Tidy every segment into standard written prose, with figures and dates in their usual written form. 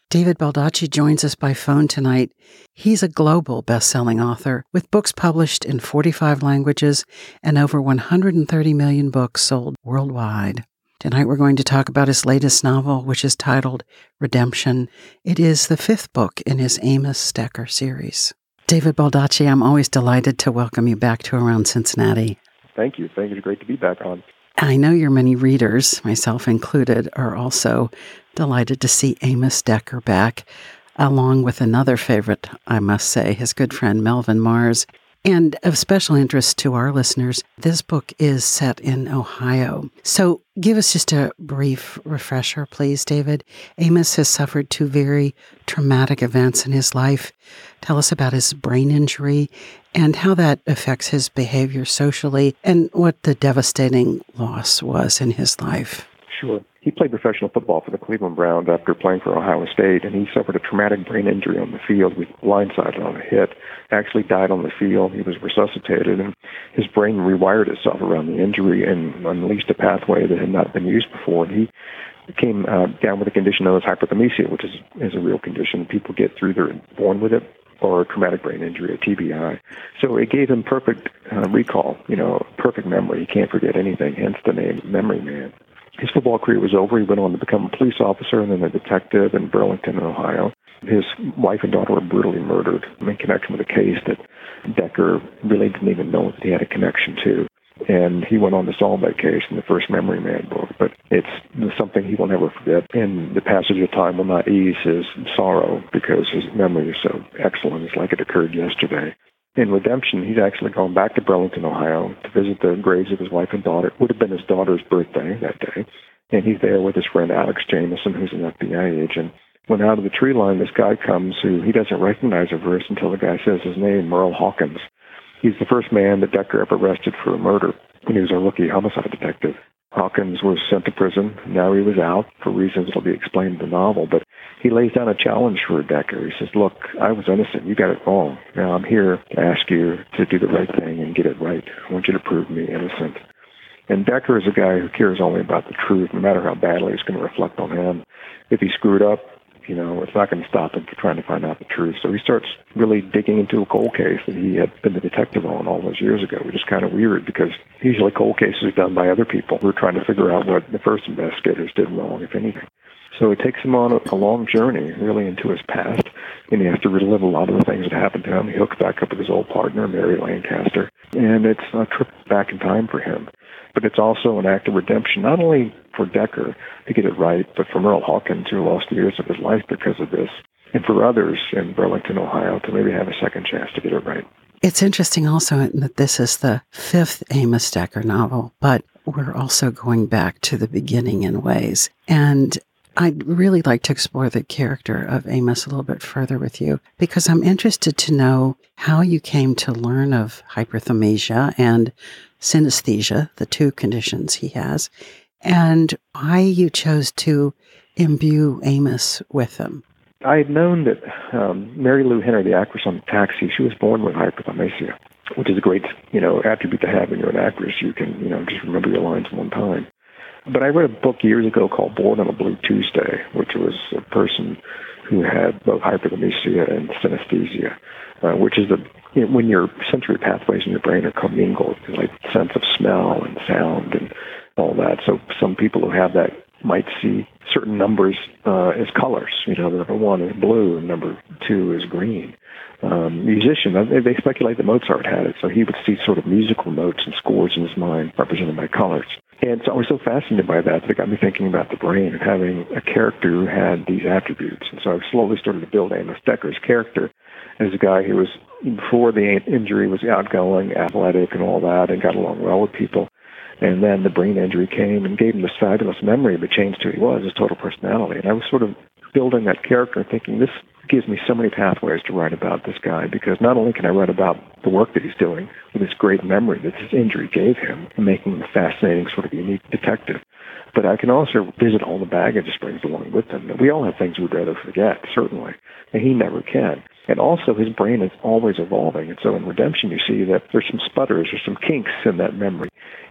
David Baldacci joins us by phone tonight. He's a global best-selling author with books published in 45 languages and over 130 million books sold worldwide. Tonight we're going to talk about his latest novel, which is titled Redemption. It is the 5th book in his Amos Decker series. David Baldacci, I'm always delighted to welcome you back to Around Cincinnati. Thank you. It's great to be back on. I know your many readers, myself included, are also delighted to see Amos Decker back, along with another favorite, I must say, his good friend Melvin Mars. And of special interest to our listeners, this book is set in Ohio. So give us just a brief refresher, please, David. Amos has suffered 2 very traumatic events in his life. Tell us about his brain injury and how that affects his behavior socially and what the devastating loss was in his life. Sure. He played professional football for the Cleveland Browns after playing for Ohio State, and he suffered a traumatic brain injury on the field. He was blindsided on a hit, actually died on the field. He was resuscitated, and his brain rewired itself around the injury and unleashed a pathway that had not been used before. And he came down with a condition known as hyperthymesia, which is a real condition. People get through, they're born with it, or traumatic brain injury, a TBI. So it gave him perfect recall, perfect memory. He can't forget anything, hence the name Memory Man. His football career was over. He went on to become a police officer and then a detective in Burlington, Ohio. His wife and daughter were brutally murdered in connection with a case that Decker really didn't even know that he had a connection to. And he went on to solve that case in the first Memory Man book. But it's something he will never forget. And the passage of time will not ease his sorrow because his memory is so excellent. It's like it occurred yesterday. In Redemption, he's actually gone back to Burlington, Ohio, to visit the graves of his wife and daughter. It would have been his daughter's birthday that day. And he's there with his friend Alex Jameson, who's an FBI agent. When out of the tree line, this guy comes who he doesn't recognize at first until the guy says his name, Merle Hawkins. He's the first man that Decker ever arrested for a murder when he was a rookie homicide detective. Hawkins was sent to prison. Now he was out for reasons that will be explained in the novel. But he lays down a challenge for Decker. He says, look, I was innocent. You got it wrong. Now I'm here to ask you to do the right thing and get it right. I want you to prove me innocent. And Decker is a guy who cares only about the truth, no matter how badly it's going to reflect on him. If he screwed up, it's not going to stop him from trying to find out the truth. So he starts really digging into a cold case that he had been the detective on all those years ago, which is kind of weird because usually cold cases are done by other people who are trying to figure out what the first investigators did wrong, if anything. So it takes him on a long journey, really, into his past, and he has to relive a lot of the things that happened to him. He hooks back up with his old partner, Mary Lancaster, and it's a trip back in time for him. But it's also an act of redemption, not only for Decker to get it right, but for Merle Hawkins, who lost years of his life because of this, and for others in Burlington, Ohio, to maybe have a second chance to get it right. It's interesting also that this is the 5th Amos Decker novel, but we're also going back to the beginning in ways. And I'd really like to explore the character of Amos a little bit further with you, because I'm interested to know how you came to learn of hyperthymesia and synesthesia, the 2 conditions he has, and why you chose to imbue Amos with them. I had known that Mary Lou Henner, the actress on Taxi, she was born with hyperthymesia, which is a great, attribute to have when you're an actress. You can, just remember your lines one time. But I read a book years ago called Born on a Blue Tuesday, which was a person who had both hyperthymesia and synesthesia, which is when your sensory pathways in your brain are commingled, like sense of smell and sound and all that. So some people who have that might see certain numbers as colors. Number 1 is blue and number 2 is green. Musician, they speculate that Mozart had it, so he would see sort of musical notes and scores in his mind represented by colors. And so I was so fascinated by that it got me thinking about the brain and having a character who had these attributes. And so I slowly started to build Amos Decker's character as a guy who was, before the injury, was outgoing, athletic, and all that, and got along well with people. And then the brain injury came and gave him this fabulous memory, but changed who he was, his total personality. And I was sort of building that character and thinking, this gives me so many pathways to write about this guy, because not only can I write about the work that he's doing with this great memory that his injury gave him and making him a fascinating sort of unique detective, but I can also visit all the baggage that brings along with him. We all have things we'd rather forget, certainly, and he never can. And also his brain is always evolving. And so in Redemption, you see that there's some sputters, there's some kinks in that memory.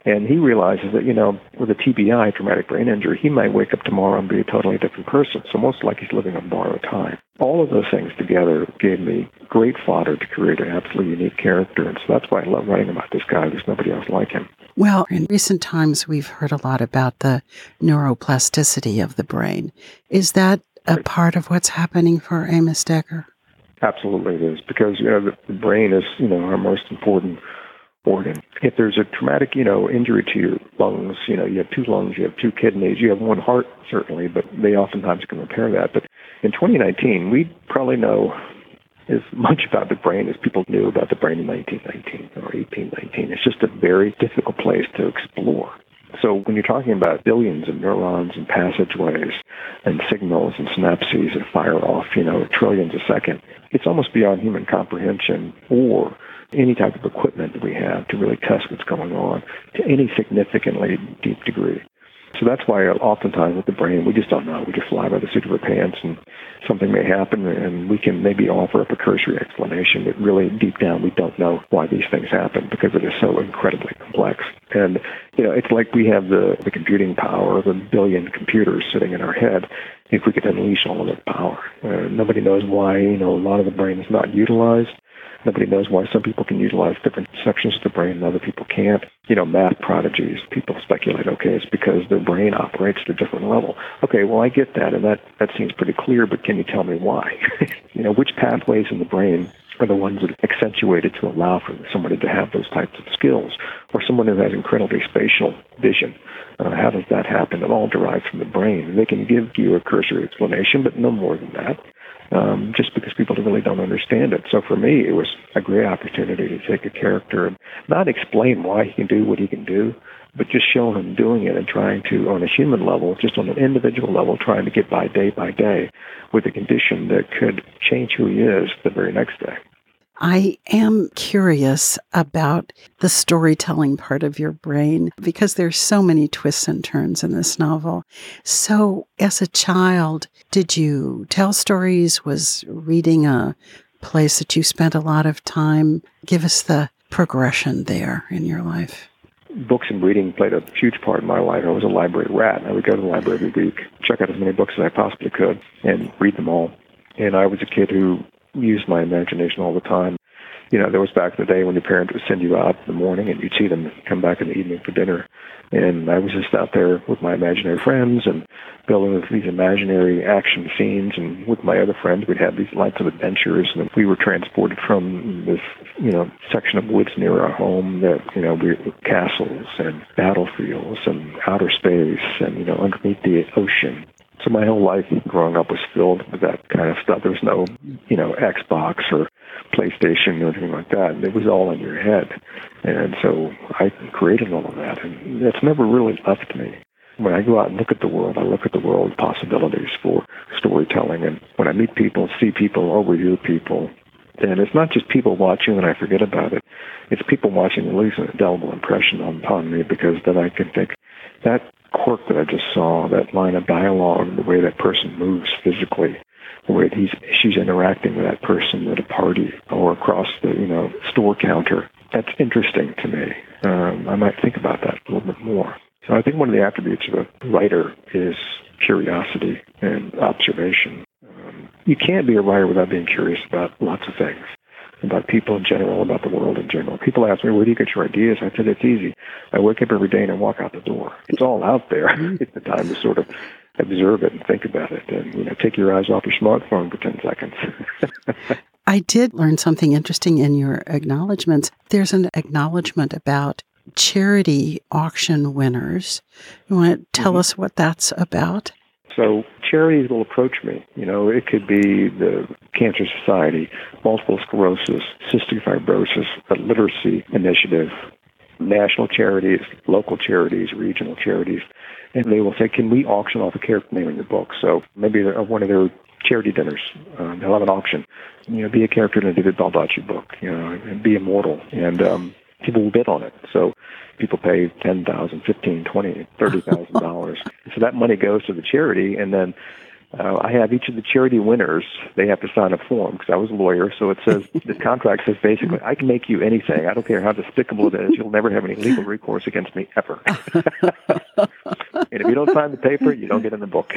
And he realizes that, with a TBI, traumatic brain injury, he might wake up tomorrow and be a totally different person. So most like he's living on borrowed time. All of those things together gave me great fodder to create an absolutely unique character. And so that's why I love writing about this guy. There's nobody else like him. Well, in recent times, we've heard a lot about the neuroplasticity of the brain. Is that a part of what's happening for Amos Decker? Absolutely it is, because, the brain is, our most important organ. If there's a traumatic, injury to your lungs, you have two lungs, you have two kidneys, you have one heart, certainly, but they oftentimes can repair that. But in 2019, we probably know as much about the brain as people knew about the brain in 1919 or 1819. It's just a very difficult place to explore. So when you're talking about billions of neurons and passageways and signals and synapses that fire off, trillions a second, it's almost beyond human comprehension or any type of equipment that we have to really test what's going on to any significantly deep degree. So that's why oftentimes with the brain, we just don't know. We just fly by the seat of our pants, and something may happen, and we can maybe offer up a cursory explanation, but really deep down we don't know why these things happen because it is so incredibly complex. And, it's like we have the computing power of a billion computers sitting in our head if we could unleash all of that power. Nobody knows why, a lot of the brain is not utilized. Nobody knows why some people can utilize different sections of the brain and other people can't. Math prodigies, people speculate, okay, it's because their brain operates at a different level. Okay, well, I get that, and that seems pretty clear, but can you tell me why? Which pathways in the brain are the ones that are accentuated to allow for somebody to have those types of skills, or someone who has incredibly spatial vision? How does that happen? It all derives from the brain. And they can give you a cursory explanation, but no more than that. Just because people really don't understand it. So for me, it was a great opportunity to take a character and not explain why he can do what he can do, but just show him doing it and trying to, on a human level, just on an individual level, trying to get by day with a condition that could change who he is the very next day. I am curious about the storytelling part of your brain because there's so many twists and turns in this novel. So as a child, did you tell stories? Was reading a place that you spent a lot of time? Give us the progression there in your life. Books and reading played a huge part in my life. I was a library rat. I would go to the library every week, check out as many books as I possibly could, and read them all. And I was a kid who used my imagination all the time. There was back in the day when your parents would send you out in the morning and you'd see them come back in the evening for dinner. And I was just out there with my imaginary friends and building these imaginary action scenes. And with my other friends, we'd have these lots of adventures. And we were transported from this, section of woods near our home that, we were castles and battlefields and outer space and, underneath the ocean. So my whole life growing up was filled with that kind of stuff. There was no, Xbox or PlayStation or anything like that. It was all in your head. And so I created all of that. And it's never really left me. When I go out and look at the world, I look at the world possibilities for storytelling. And when I meet people, see people, overhear people, and it's not just people watching and I forget about it. It's people watching and leaving an indelible impression upon me, because then I can think that quirk that I just saw, that line of dialogue, the way that person moves physically, the way she's interacting with that person at a party or across the store counter, that's interesting to me. I might think about that a little bit more. So I think one of the attributes of a writer is curiosity and observation. You can't be a writer without being curious about lots of things, about people in general, about the world in general. People ask me, where do you get your ideas? I said, it's easy. I wake up every day and I walk out the door. It's all out there. It's the time to sort of observe it and think about it and, take your eyes off your smartphone for 10 seconds. I did learn something interesting in your acknowledgments. There's an acknowledgment about charity auction winners. You want to tell us what that's about? So charities will approach me. It could be the Cancer Society, multiple sclerosis, cystic fibrosis, a literacy initiative, national charities, local charities, regional charities. And they will say, can we auction off a character name in your book? So maybe one of their charity dinners, they'll have an auction. Be a character in a David Baldacci book, and be immortal. And people will bid on it. So people pay $10,000, $15,000, $20,000, $30,000. So that money goes to the charity, and then I have each of the charity winners. They have to sign a form because I was a lawyer. So it says, the contract says basically, I can make you anything. I don't care how despicable it is. You'll never have any legal recourse against me ever. And if you don't sign the paper, you don't get in the book.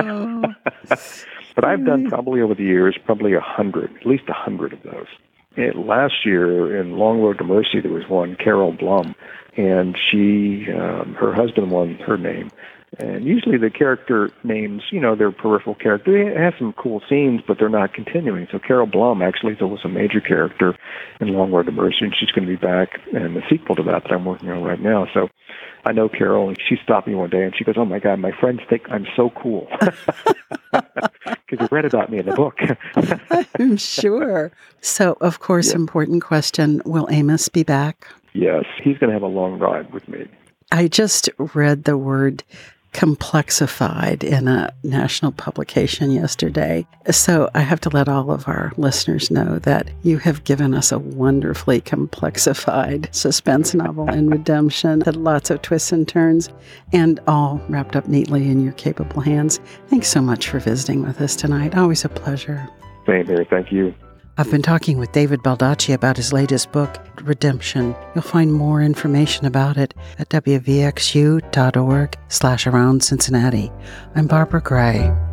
But I've done probably over the years, at least 100 of those. And last year in Long Road to Mercy, there was one, Carol Blum, and she, her husband won her name. And usually the character names, they're peripheral characters. They have some cool scenes, but they're not continuing. So Carol Blum actually was a major character in Long Road to Mercy, and she's going to be back in the sequel to that I'm working on right now. So I know Carol, and she stopped me one day, and she goes, "Oh, my God, my friends think I'm so cool." Because you read about me in the book. I'm sure. So, of course, important question, will Amos be back? Yes, he's going to have a long ride with me. I just read the word complexified in a national publication yesterday. So I have to let all of our listeners know that you have given us a wonderfully complexified suspense novel in Redemption, had lots of twists and turns, and all wrapped up neatly in your capable hands. Thanks so much for visiting with us tonight. Always a pleasure. Same here. Thank you. I've been talking with David Baldacci about his latest book, Redemption. You'll find more information about it at wvxu.org/around Cincinnati. I'm Barbara Gray.